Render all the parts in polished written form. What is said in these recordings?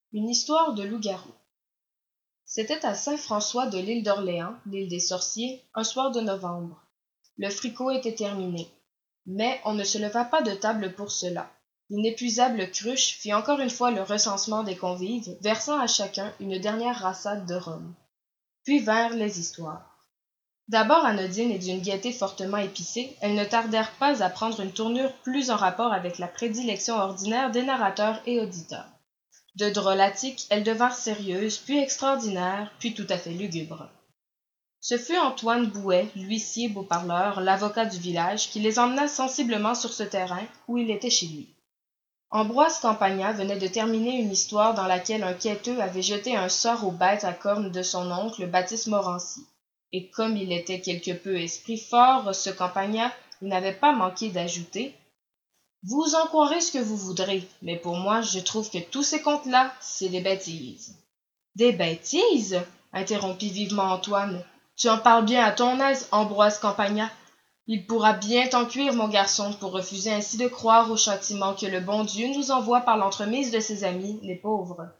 Une histoire de loup-garou. C'était à Saint-François de l'île d'Orléans, l'île des sorciers, un soir de novembre. Le fricot était terminé. Mais on ne se leva pas de table pour cela. L'inépuisable cruche fit encore une fois le recensement des convives, versant à chacun une dernière rassade de rhum. Puis vinrent les histoires. D'abord anodines et d'une gaieté fortement épicée, elles ne tardèrent pas à prendre une tournure plus en rapport avec la prédilection ordinaire des narrateurs et auditeurs. De drôlatiques, elles devinrent sérieuses, puis extraordinaires, puis tout à fait lugubres. Ce fut Antoine Bouet, l'huissier beau-parleur, l'avocat du village, qui les emmena sensiblement sur ce terrain où il était chez lui. Ambroise Campagna venait de terminer une histoire dans laquelle un quêteux avait jeté un sort aux bêtes à cornes de son oncle Baptiste Morancy. Et comme il était quelque peu esprit fort, ce Campagna, il n'avait pas manqué d'ajouter: vous en croirez ce que vous voudrez, mais pour moi, je trouve que tous ces contes-là, c'est des bêtises. Des bêtises? Interrompit vivement Antoine. Tu en parles bien à ton aise, Ambroise Campagna. Il pourra bien t'en cuire, mon garçon, pour refuser ainsi de croire au châtiment que le bon Dieu nous envoie par l'entremise de ses amis, les pauvres.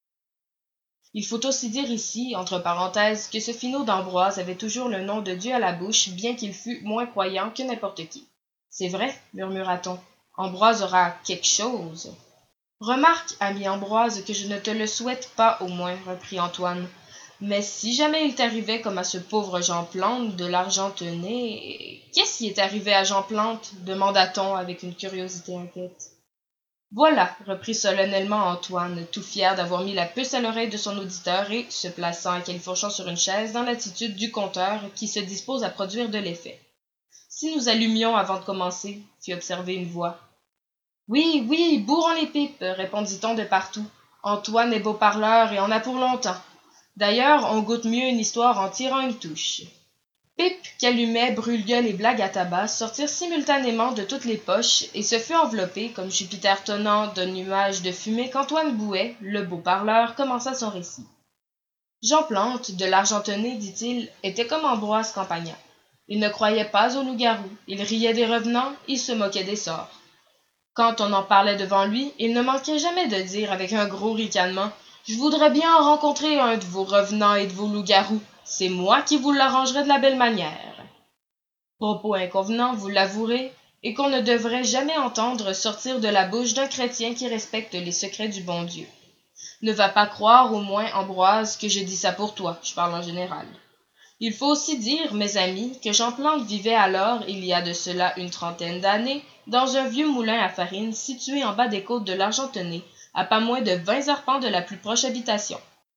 Il faut aussi dire ici, entre parenthèses, que ce finaud d'Ambroise avait toujours le nom de Dieu à la bouche, bien qu'il fût moins croyant que n'importe qui. C'est vrai, murmura-t-on. Ambroise aura quelque chose. Remarque, ami Ambroise, que je ne te le souhaite pas au moins, reprit Antoine. Mais si jamais il t'arrivait comme à ce pauvre Jean Plante de l'Argentonais. Qu'est-ce qui est arrivé à Jean Plante demanda-t-on avec une curiosité inquiète. Voilà, reprit solennellement Antoine, tout fier d'avoir mis la puce à l'oreille de son auditeur et, se plaçant à califourchon sur une chaise dans l'attitude du conteur qui se dispose à produire de l'effet. Si nous allumions avant de commencer, fit observer une voix. Oui, oui, bourrons les pipes, répondit-on de partout. Antoine est beau parleur et en a pour longtemps. D'ailleurs, on goûte mieux une histoire en tirant une touche. Pipe, calumet, brûle-gueule et blague à tabac sortirent simultanément de toutes les poches, et ce fut enveloppé, comme Jupiter tonnant d'un nuage de fumée, qu'Antoine Bouet, le beau parleur, commença son récit. Jean Plante, de l'Argentonais, dit-il, était comme Ambroise Campagna. Il ne croyait pas aux loups-garous, il riait des revenants, il se moquait des sorts. Quand on en parlait devant lui, il ne manquait jamais de dire avec un gros ricanement: je voudrais bien en rencontrer un de vos revenants et de vos loups-garous. C'est moi qui vous l'arrangerai de la belle manière. Propos inconvenant, vous l'avouerez, et qu'on ne devrait jamais entendre sortir de la bouche d'un chrétien qui respecte les secrets du bon Dieu. Ne va pas croire, au moins, Ambroise, que je dis ça pour toi, je parle en général. Il faut aussi dire, mes amis, que Jean Plante vivait alors, il y a de cela une trentaine d'années, dans un vieux moulin à farine situé en bas des côtes de l'Argentonais, à pas moins de 20 arpents de la plus proche habitation.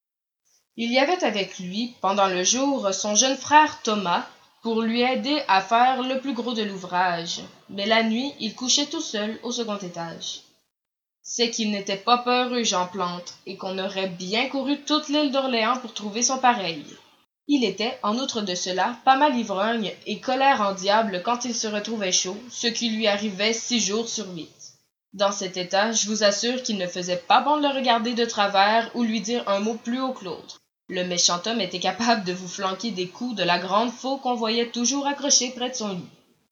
Il y avait avec lui, pendant le jour, son jeune frère Thomas, pour lui aider à faire le plus gros de l'ouvrage, mais la nuit, il couchait tout seul au second étage. C'est qu'il n'était pas peureux, Jean Plante, et qu'on aurait bien couru toute l'île d'Orléans pour trouver son pareil. Il était, en outre de cela, pas mal ivrogne et colère en diable quand il se retrouvait chaud, ce qui lui arrivait 6 jours sur 8. Dans cet état, je vous assure qu'il ne faisait pas bon de le regarder de travers ou lui dire un mot plus haut que l'autre. Le méchant homme était capable de vous flanquer des coups de la grande faux qu'on voyait toujours accrochée près de son lit.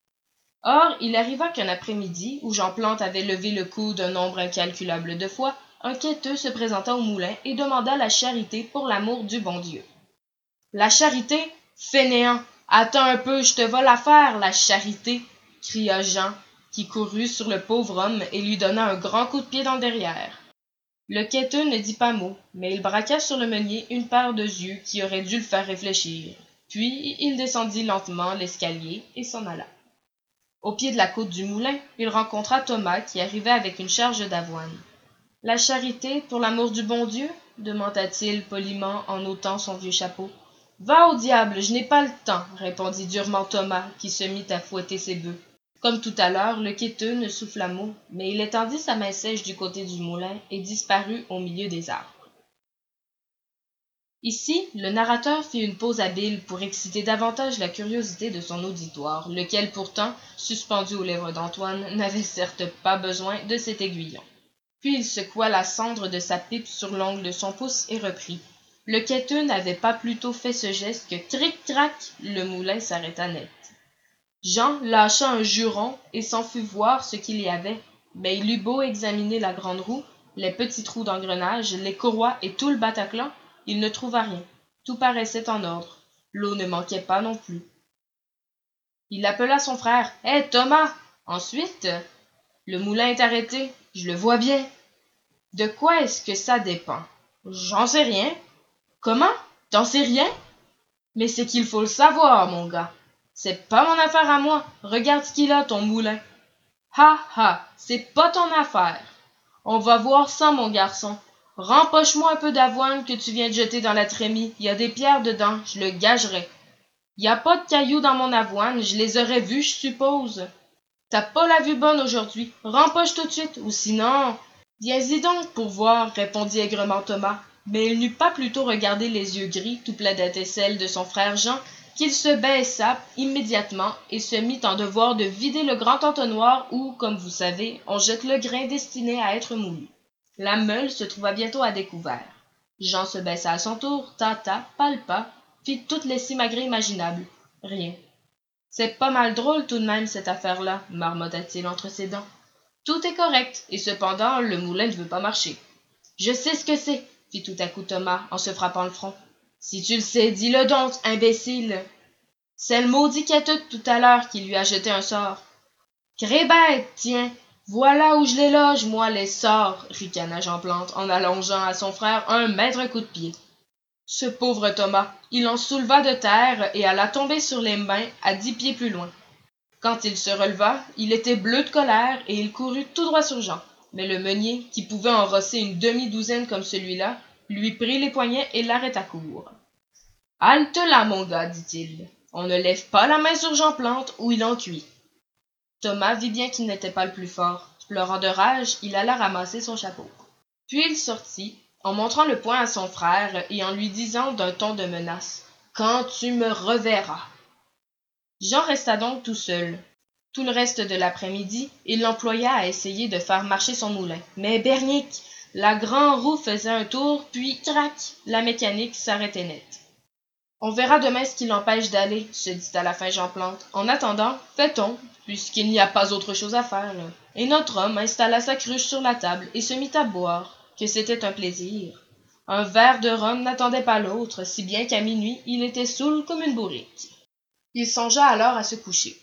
Or, il arriva qu'un après-midi, où Jean Plante avait levé le coude un nombre incalculable de fois, un quêteux se présenta au moulin et demanda la charité pour l'amour du bon Dieu. La charité? Fainéant! Attends un peu, je te va la faire, la charité! Cria Jean, qui courut sur le pauvre homme et lui donna un grand coup de pied dans le derrière. Le quêteux ne dit pas mot, mais il braqua sur le meunier une paire de yeux qui auraient dû le faire réfléchir. Puis il descendit lentement l'escalier et s'en alla. Au pied de la côte du moulin, il rencontra Thomas qui arrivait avec une charge d'avoine. La charité, pour l'amour du bon Dieu? Demanda-t-il poliment en ôtant son vieux chapeau. Va au diable, je n'ai pas le temps, répondit durement Thomas, qui se mit à fouetter ses bœufs. Comme tout à l'heure, le quêteux ne souffla mot, mais il étendit sa main sèche du côté du moulin et disparut au milieu des arbres. Ici, le narrateur fit une pause habile pour exciter davantage la curiosité de son auditoire, lequel pourtant, suspendu aux lèvres d'Antoine, n'avait certes pas besoin de cet aiguillon. Puis il secoua la cendre de sa pipe sur l'ongle de son pouce et reprit. Le quêteux n'avait pas plus tôt fait ce geste que cric-crac, le moulin s'arrêta net. Jean lâcha un juron et s'en fut voir ce qu'il y avait, mais il eut beau examiner la grande roue, Les petits trous d'engrenage, les courroies et tout le Bataclan, il ne trouva rien. Tout paraissait en ordre. L'eau ne manquait pas non plus. Il appela son frère. « Hé, Thomas! » Ensuite, « Le moulin est arrêté, je le vois bien. »« De quoi est-ce que ça dépend? »« J'en sais rien. »« Comment? T'en sais rien? » ?»« Mais c'est qu'il faut le savoir, mon gars. C'est pas mon affaire à moi. Regarde ce qu'il a, ton moulin. »« Ha, ha, c'est pas ton affaire. On va voir ça, mon garçon. Rempoche-moi un peu d'avoine que tu viens de jeter dans la trémie. Il y a des pierres dedans, je le gagerais. Y a pas de cailloux dans mon avoine, je les aurais vus, je suppose. T'as pas la vue bonne aujourd'hui. Rempoche tout de suite, ou sinon... Viens-y donc pour voir, répondit aigrement Thomas. Mais il n'eut pas plutôt regardé les yeux gris, tout pleins d'étincelles de son frère Jean, qu'il se baissa immédiatement et se mit en devoir de vider le grand entonnoir où, comme vous savez, on jette le grain destiné à être moulu. La meule se trouva bientôt à découvert. Jean se baissa à son tour, tâta, palpa, fit toutes les simagrées imaginables. Rien. C'est pas mal drôle tout de même, cette affaire-là, marmotta-t-il entre ses dents. Tout est correct, et cependant, le moulin ne veut pas marcher. Je sais ce que c'est, fit tout à coup Thomas, en se frappant le front. Si tu le sais, dis-le donc, imbécile. C'est le maudit quêteux de tout à l'heure qui lui a jeté un sort. Grébête, tiens, voilà où je les loge, moi, les sorts, ricana Jean Plante, en allongeant à son frère un maître coup de pied. Ce pauvre Thomas, il en souleva de terre et alla tomber sur les mains à 10 pieds plus loin. Quand il se releva, il était bleu de colère et il courut tout droit sur Jean. Mais le meunier, qui pouvait en rosser une demi-douzaine comme celui-là, lui prit les poignets et l'arrêta court. « Halte là, mon gars, dit-il. On ne lève pas la main sur Jean Plante ou il en cuit. » Thomas vit bien qu'il n'était pas le plus fort. Pleurant de rage, il alla ramasser son chapeau. Puis il sortit, en montrant le poing à son frère et en lui disant d'un ton de menace « Quand tu me reverras !» Jean resta donc tout seul. Tout le reste de l'après-midi, il l'employa à essayer de faire marcher son moulin. Mais bernique, la grande roue faisait un tour, puis crac, la mécanique s'arrêtait net. On verra demain ce qui l'empêche d'aller, se dit à la fin Jean Plante. En attendant, fait-on, puisqu'il n'y a pas autre chose à faire. Et notre homme installa sa cruche sur la table et se mit à boire, que c'était un plaisir. Un verre de rhum n'attendait pas l'autre, si bien qu'à minuit, il était saoul comme une bourrique. Il songea alors à se coucher.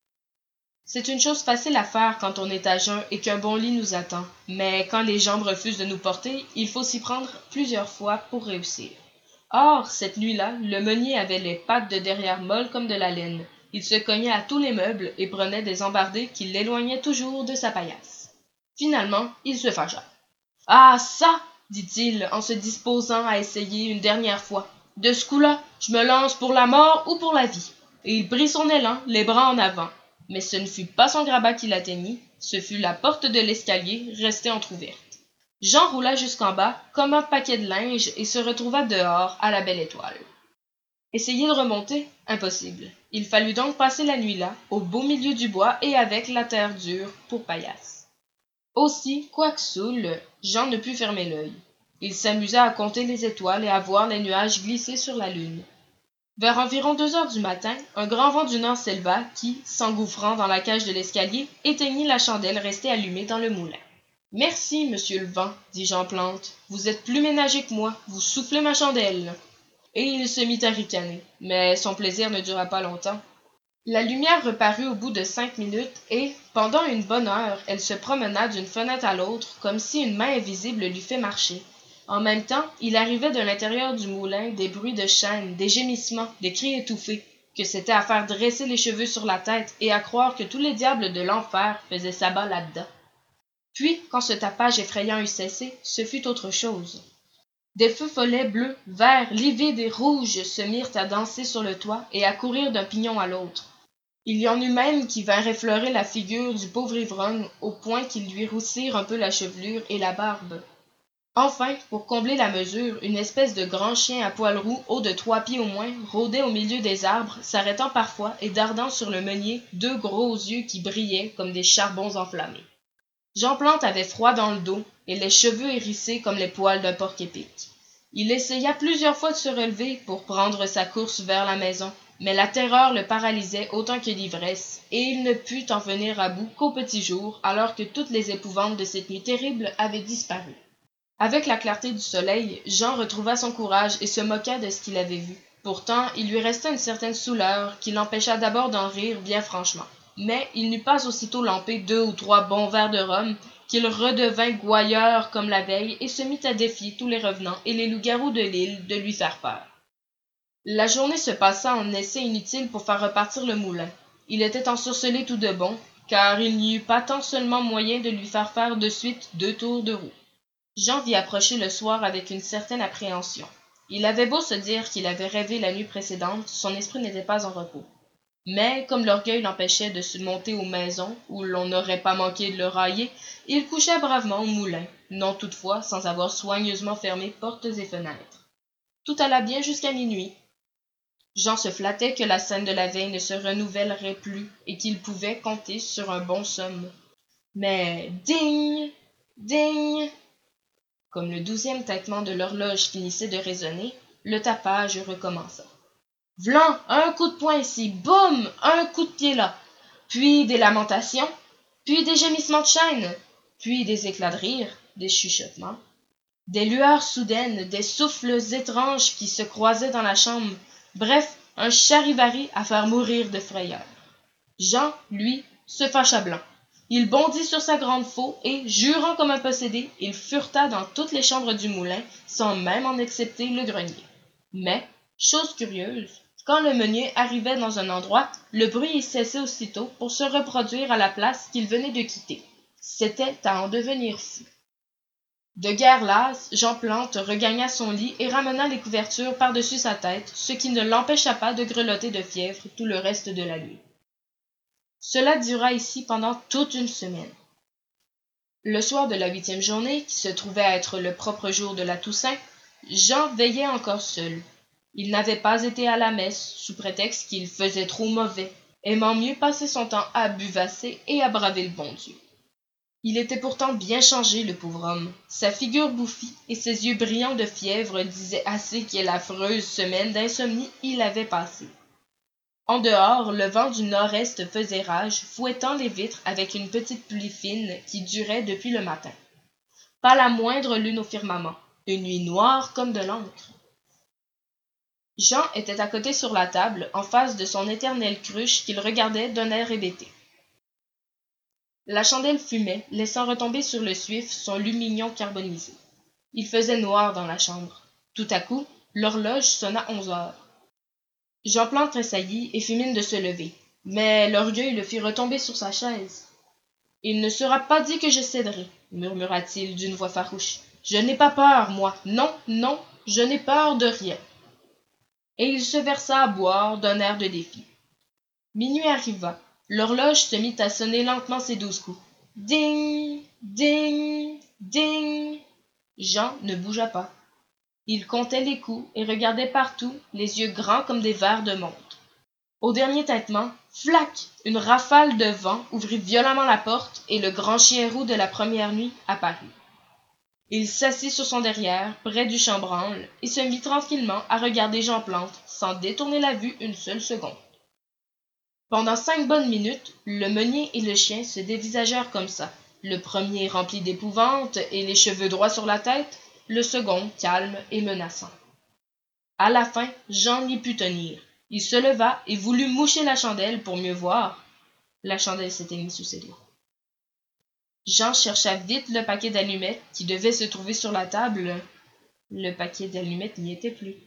C'est une chose facile à faire quand on est à jeun et qu'un bon lit nous attend, mais quand les jambes refusent de nous porter, il faut s'y prendre plusieurs fois pour réussir. Or, cette nuit-là, le meunier avait les pattes de derrière molles comme de la laine. Il se cognait à tous les meubles et prenait des embardées qui l'éloignaient toujours de sa paillasse. Finalement, il se fâcha. « Ah, ça !» dit-il en se disposant à essayer une dernière fois. « De ce coup-là, je me lance pour la mort ou pour la vie. » Et il prit son élan, les bras en avant. Mais ce ne fut pas son grabat qui l'atteignit, ce fut la porte de l'escalier, restée entr'ouverte. Jean roula jusqu'en bas, comme un paquet de linge, et se retrouva dehors, à la belle étoile. Essayer de remonter? Impossible. Il fallut donc passer la nuit là, au beau milieu du bois et avec la terre dure pour paillasse. Aussi, quoique saoul, Jean ne put fermer l'œil. Il s'amusa à compter les étoiles et à voir les nuages glisser sur la lune. Vers environ 2 heures du matin, un grand vent du nord s'éleva qui, s'engouffrant dans la cage de l'escalier, éteignit la chandelle restée allumée dans le moulin. « Merci, monsieur le vent, dit Jean Plante. Vous êtes plus ménager que moi, vous soufflez ma chandelle. » Et il se mit à ricaner, mais son plaisir ne dura pas longtemps. La lumière reparut au bout de 5 minutes et, pendant une bonne heure, elle se promena d'une fenêtre à l'autre comme si une main invisible l'eût fait marcher. En même temps, il arrivait de l'intérieur du moulin des bruits de chaînes, des gémissements, des cris étouffés, que c'était à faire dresser les cheveux sur la tête et à croire que tous les diables de l'enfer faisaient sabbat là-dedans. Puis, quand ce tapage effrayant eut cessé, ce fut autre chose. Des feux follets bleus, verts, livides et rouges se mirent à danser sur le toit et à courir d'un pignon à l'autre. Il y en eut même qui vinrent effleurer la figure du pauvre ivrogne au point qu'ils lui roussirent un peu la chevelure et la barbe. Enfin, pour combler la mesure, une espèce de grand chien à poils roux, haut de 3 pieds au moins, rôdait au milieu des arbres, s'arrêtant parfois et dardant sur le meunier 2 gros yeux qui brillaient comme des charbons enflammés. Jean Plante avait froid dans le dos et les cheveux hérissés comme les poils d'un porc-épic. Il essaya plusieurs fois de se relever pour prendre sa course vers la maison, mais la terreur le paralysait autant que l'ivresse, et il ne put en venir à bout qu'au petit jour, alors que toutes les épouvantes de cette nuit terrible avaient disparu. Avec la clarté du soleil, Jean retrouva son courage et se moqua de ce qu'il avait vu. Pourtant, il lui restait une certaine souleur qui l'empêcha d'abord d'en rire bien franchement. Mais il n'eut pas aussitôt lampé 2 ou 3 bons verres de rhum qu'il redevint gouailleur comme la veille et se mit à défier tous les revenants et les loups-garous de l'île de lui faire peur. La journée se passa en essais inutiles pour faire repartir le moulin. Il était ensorcelé tout de bon, car il n'y eut pas tant seulement moyen de lui faire de suite 2 tours de roue. Jean vit approcher le soir avec une certaine appréhension. Il avait beau se dire qu'il avait rêvé la nuit précédente, son esprit n'était pas en repos. Mais, comme l'orgueil l'empêchait de se monter aux maisons, où l'on n'aurait pas manqué de le railler, il coucha bravement au moulin, non toutefois sans avoir soigneusement fermé portes et fenêtres. Tout alla bien jusqu'à minuit. Jean se flattait que la scène de la veille ne se renouvellerait plus et qu'il pouvait compter sur un bon somme. Mais ding! Ding! Comme le 12e tintement de l'horloge finissait de résonner, le tapage recommença. V'lan, un coup de poing ici, boum, un coup de pied là, puis des lamentations, puis des gémissements de chaîne, puis des éclats de rire, des chuchotements, des lueurs soudaines, des souffles étranges qui se croisaient dans la chambre, bref, un charivari à faire mourir de frayeur. Jean, lui, se fâcha blanc. Il bondit sur sa grande faux et, jurant comme un possédé, il fureta dans toutes les chambres du moulin, sans même en excepter le grenier. Mais, chose curieuse, quand le meunier arrivait dans un endroit, le bruit y cessait aussitôt pour se reproduire à la place qu'il venait de quitter. C'était à en devenir fou. De guerre lasse, Jean Plante regagna son lit et ramena les couvertures par-dessus sa tête, ce qui ne l'empêcha pas de grelotter de fièvre tout le reste de la nuit. Cela dura ici pendant toute une semaine. Le soir de la 8e journée, qui se trouvait être le propre jour de la Toussaint, Jean veillait encore seul. Il n'avait pas été à la messe, sous prétexte qu'il faisait trop mauvais, aimant mieux passer son temps à buvasser et à braver le bon Dieu. Il était pourtant bien changé, le pauvre homme. Sa figure bouffie et ses yeux brillants de fièvre disaient assez quelle affreuse semaine d'insomnie il avait passée. En dehors, le vent du nord-est faisait rage, fouettant les vitres avec une petite pluie fine qui durait depuis le matin. Pas la moindre lune au firmament, une nuit noire comme de l'encre. Jean était à côté sur la table, en face de son éternelle cruche qu'il regardait d'un air hébété. La chandelle fumait, laissant retomber sur le suif son lumignon carbonisé. Il faisait noir dans la chambre. Tout à coup, l'horloge sonna 11 heures. Jean Plante tressaillit et fit mine de se lever, mais l'orgueil le fit retomber sur sa chaise. « Il ne sera pas dit que je céderai, » murmura-t-il d'une voix farouche. « Je n'ai pas peur, moi. Non, non, je n'ai peur de rien. » Et il se versa à boire d'un air de défi. Minuit arriva. L'horloge se mit à sonner lentement ses 12 coups. Ding, ding, ding. Jean ne bougea pas. Il comptait les coups et regardait partout, les yeux grands comme des verres de montre. Au dernier tintement, flac! Une rafale de vent ouvrit violemment la porte et le grand chien roux de la première nuit apparut. Il s'assit sur son derrière, près du chambranle, et se mit tranquillement à regarder Jean Plante, sans détourner la vue une seule seconde. Pendant 5 bonnes minutes, le meunier et le chien se dévisagèrent comme ça, le premier rempli d'épouvante et les cheveux droits sur la tête, le second calme et menaçant. À la fin, Jean n'y put tenir. Il se leva et voulut moucher la chandelle pour mieux voir. La chandelle s'éteignit sous ses doigts. Jean chercha vite le paquet d'allumettes qui devait se trouver sur la table. Le paquet d'allumettes n'y était plus.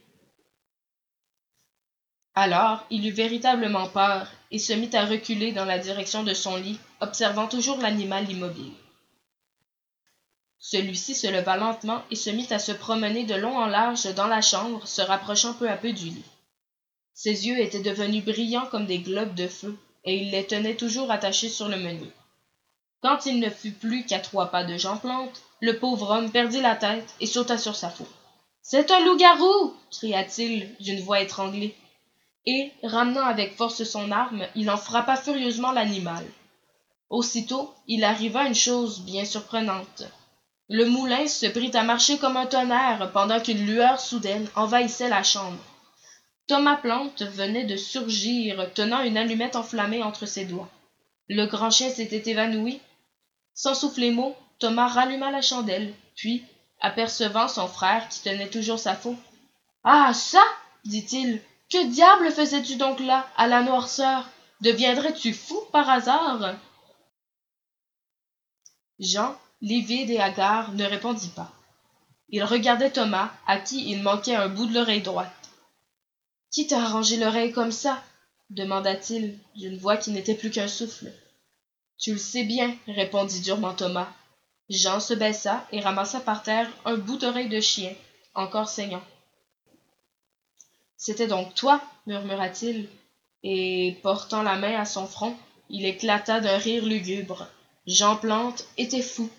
Alors, il eut véritablement peur et se mit à reculer dans la direction de son lit, observant toujours l'animal immobile. Celui-ci se leva lentement et se mit à se promener de long en large dans la chambre, se rapprochant peu à peu du lit. Ses yeux étaient devenus brillants comme des globes de feu, et il les tenait toujours attachés sur le meunier. Quand il ne fut plus qu'à 3 pas de Jean Plante, le pauvre homme perdit la tête et sauta sur sa faux. « C'est un loup-garou » cria-t-il d'une voix étranglée. Et, ramenant avec force son arme, il en frappa furieusement l'animal. Aussitôt, il arriva une chose bien surprenante. Le moulin se prit à marcher comme un tonnerre pendant qu'une lueur soudaine envahissait la chambre. Thomas Plante venait de surgir, tenant une allumette enflammée entre ses doigts. Le grand chien s'était évanoui. Sans souffler mot, Thomas ralluma la chandelle, puis, apercevant son frère qui tenait toujours sa faux. Ah ça, dit-il, que diable faisais-tu donc là, à la noirceur? Deviendrais-tu fou par hasard? Jean, livide et hagard, ne répondit pas. Il regardait Thomas, à qui il manquait un bout de l'oreille droite. Qui t'a arrangé l'oreille comme ça? Demanda-t-il, d'une voix qui n'était plus qu'un souffle. Tu le sais bien, répondit durement Thomas. Jean se baissa et ramassa par terre un bout d'oreille de chien, encore saignant. C'était donc toi, murmura-t-il, et, portant la main à son front, il éclata d'un rire lugubre. Jean Plante était fou.